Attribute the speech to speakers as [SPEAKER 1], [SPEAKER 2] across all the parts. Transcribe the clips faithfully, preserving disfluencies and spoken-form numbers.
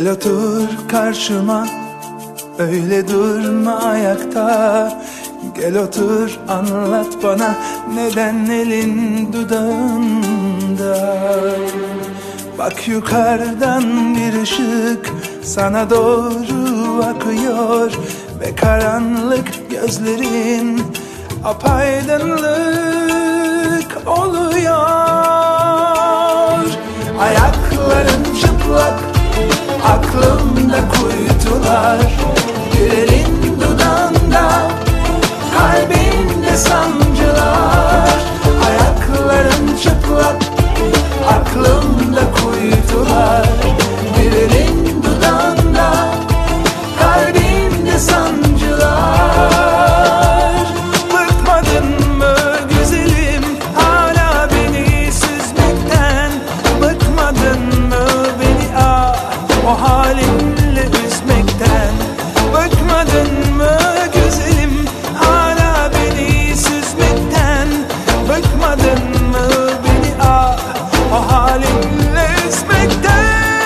[SPEAKER 1] Gel otur karşıma, öyle durma ayakta. Gel otur anlat bana, neden elin dudağında? Bak yukarıdan bir ışık sana doğru akıyor ve karanlık gözlerin apaydınlık oluyor. Ayakların çıplak, aklımda kuytular, bir elin dudağında, kalbimde sancılar. Ayakların çıplak, aklımda kuytular, bir elin dudağında, kalbimde sancılar. Bıkmadın mı güzelim hala beni süzmekten? Bıkmadın mı beni ah o halinle üzmekten? Bıkmadın mı güzelim hala beni süzmekten? Bıkmadın mı beni ah o halinle üzmekten?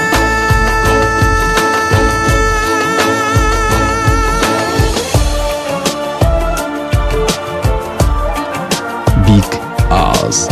[SPEAKER 2] Big Ağız.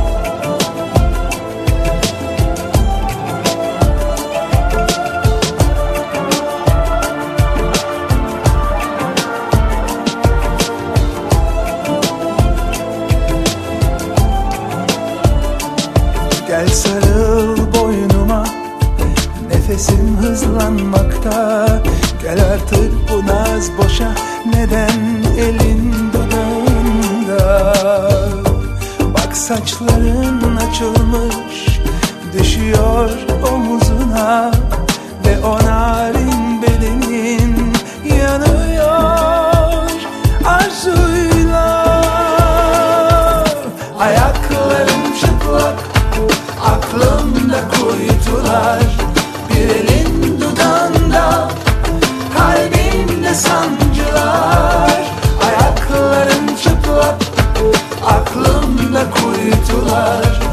[SPEAKER 1] Gel sarıl boynuma, nefesim hızlanmakta. Gel artık bu naz boşa, neden elin dudağında? Bak saçların açılmış, düşüyor omuzuna ve o narin bedenin yanıyor arzuyla. Ayakların çıplak, aklımda kuytular, bir elin dudağında, kalbimde sancılar. Ayakların çıplak, aklımda kuytular,